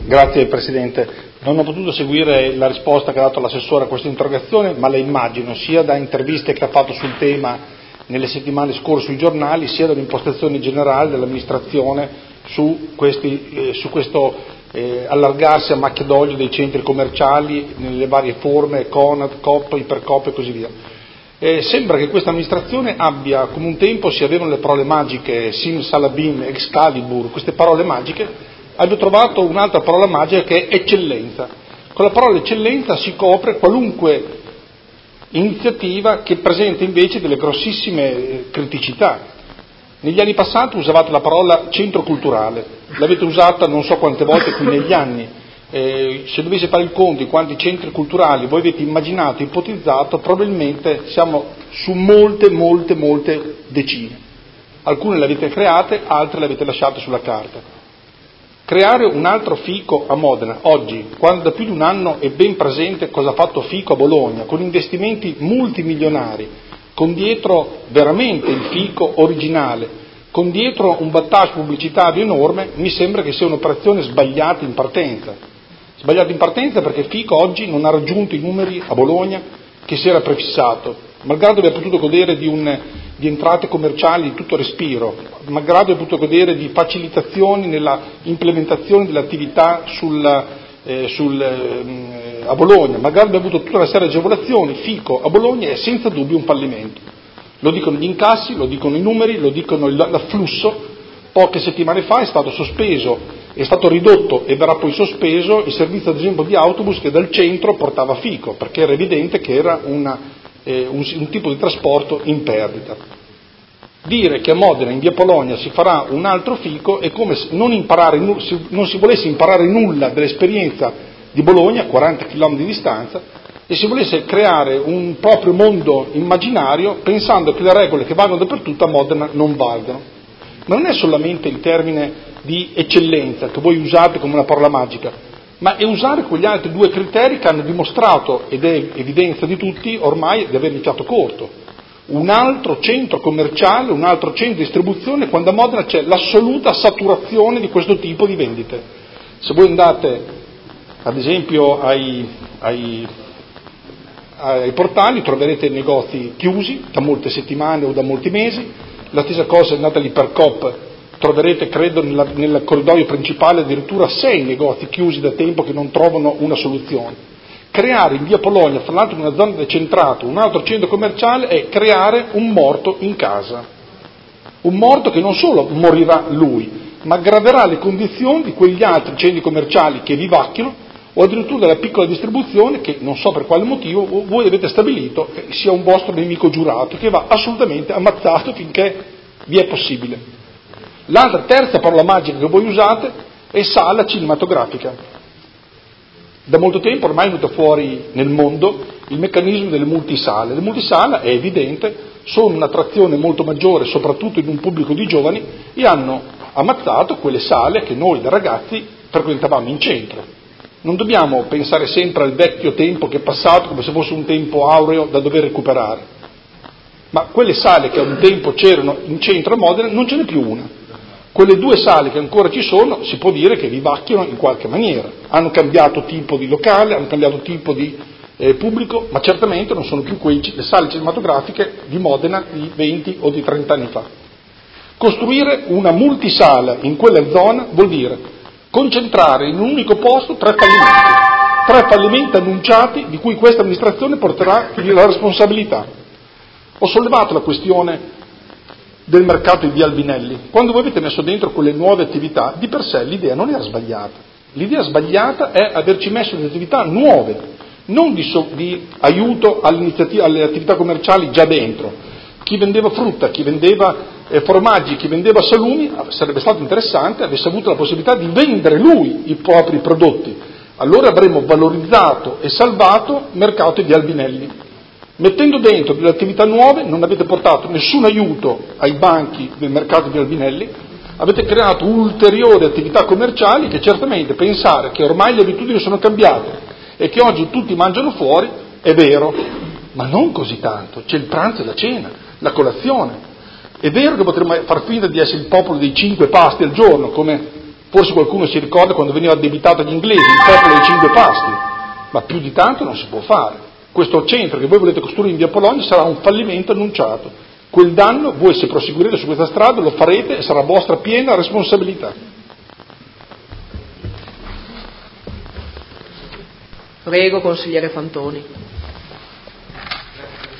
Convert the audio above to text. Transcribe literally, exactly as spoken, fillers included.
Grazie Presidente. Non ho potuto seguire la risposta che ha dato l'assessore a questa interrogazione, ma la immagino sia da interviste che ha fatto sul tema nelle settimane scorse sui giornali, sia dall'impostazione generale dell'amministrazione su, questi, eh, su questo eh, allargarsi a macchia d'olio dei centri commerciali nelle varie forme, Conad, Coop, Ipercoop e così via. Eh, sembra che questa amministrazione abbia, come un tempo si avevano le parole magiche, Sim Salabim, Excalibur, queste parole magiche, abbia trovato un'altra parola magica che è eccellenza. Con la parola eccellenza si copre qualunque iniziativa che presenta invece delle grossissime criticità. Negli anni passati usavate la parola centro culturale, l'avete usata non so quante volte qui negli anni. Eh, se dovesse fare il conto di quanti centri culturali voi avete immaginato, ipotizzato, probabilmente siamo su molte, molte, molte decine. Alcune le avete create, altre le avete lasciate sulla carta. Creare un altro Fico a Modena, oggi, quando da più di un anno è ben presente cosa ha fatto Fico a Bologna, con investimenti multimilionari, con dietro veramente il Fico originale, con dietro un battage pubblicitario enorme, mi sembra che sia un'operazione sbagliata in partenza. Sbagliata in partenza perché Fico oggi non ha raggiunto i numeri a Bologna che si era prefissato, malgrado abbia potuto godere di, un, di entrate commerciali di tutto respiro, malgrado abbia potuto godere di facilitazioni nella implementazione delle attività sul, eh, sul, eh, a Bologna, malgrado abbia avuto tutta una serie di agevolazioni, Fico a Bologna è senza dubbio un fallimento. Lo dicono gli incassi, lo dicono i numeri, lo dicono l'afflusso. Poche settimane fa è stato sospeso, è stato ridotto e verrà poi sospeso il servizio ad esempio di autobus che dal centro portava Fico, perché era evidente che era una, eh, un, un tipo di trasporto in perdita. Dire che a Modena, in via Polonia, si farà un altro Fico è come se non, imparare, non si volesse imparare nulla dell'esperienza di Bologna, a quaranta chilometri di distanza, e si volesse creare un proprio mondo immaginario pensando che le regole che valgono dappertutto a Modena non valgono. Ma non è solamente il termine di eccellenza che voi usate come una parola magica, ma è usare quegli altri due criteri che hanno dimostrato, ed è evidenza di tutti ormai, di aver iniziato corto. Un altro centro commerciale, un altro centro di distribuzione, quando a Modena c'è l'assoluta saturazione di questo tipo di vendite. Se voi andate, ad esempio, ai, ai, ai portali, troverete negozi chiusi da molte settimane o da molti mesi. La stessa cosa, andate all'Ipercoop, troverete, credo, nella, nel corridoio principale addirittura sei negozi chiusi da tempo che non trovano una soluzione. Creare in via Polonia, fra l'altro in una zona decentrata, un altro centro commerciale è creare un morto in casa. Un morto che non solo morirà lui, ma aggraverà le condizioni di quegli altri centri commerciali che vivacchiano, o addirittura della piccola distribuzione che, non so per quale motivo, voi avete stabilito che sia un vostro nemico giurato, che va assolutamente ammazzato finché vi è possibile. L'altra, terza parola magica che voi usate è sala cinematografica. Da molto tempo ormai è venuto fuori nel mondo il meccanismo delle multisale. Le multisale, è evidente, sono un'attrazione molto maggiore, soprattutto in un pubblico di giovani, e hanno ammazzato quelle sale che noi da ragazzi frequentavamo in centro. Non dobbiamo pensare sempre al vecchio tempo che è passato come se fosse un tempo aureo da dover recuperare, ma quelle sale che a un tempo c'erano in centro a Modena non ce n'è più una. Quelle due sale che ancora ci sono si può dire che vivacchiano in qualche maniera, hanno cambiato tipo di locale, hanno cambiato tipo di eh, pubblico, ma certamente non sono più quelle sale cinematografiche di Modena di venti o di trenta anni fa. Costruire una multisala in quella zona vuol dire concentrare in un unico posto tre fallimenti, tre fallimenti annunciati di cui questa amministrazione porterà la responsabilità. Ho sollevato la questione del mercato di via Albinelli. Quando voi avete messo dentro quelle nuove attività, di per sé l'idea non era sbagliata. L'idea sbagliata è averci messo delle attività nuove, non di, so, di aiuto alle attività commerciali già dentro. Chi vendeva frutta, chi vendeva eh, formaggi, chi vendeva salumi, sarebbe stato interessante avesse avuto la possibilità di vendere lui i propri prodotti. Allora avremmo valorizzato e salvato il mercato di Albinelli. Mettendo dentro delle attività nuove non avete portato nessun aiuto ai banchi del mercato di Albinelli, avete creato ulteriori attività commerciali che certamente pensare che ormai le abitudini sono cambiate e che oggi tutti mangiano fuori è vero, ma non così tanto, c'è il pranzo e la cena, la colazione. È vero che potremmo far finta di essere il popolo dei cinque pasti al giorno, come Forse qualcuno si ricorda quando veniva addebitato agli inglesi il popolo dei cinque pasti, ma più di tanto non si può fare. Questo centro che voi volete costruire in via Polonia sarà un fallimento annunciato. Quel danno, voi se proseguirete su questa strada lo farete e sarà vostra piena responsabilità. Prego, consigliere Fantoni.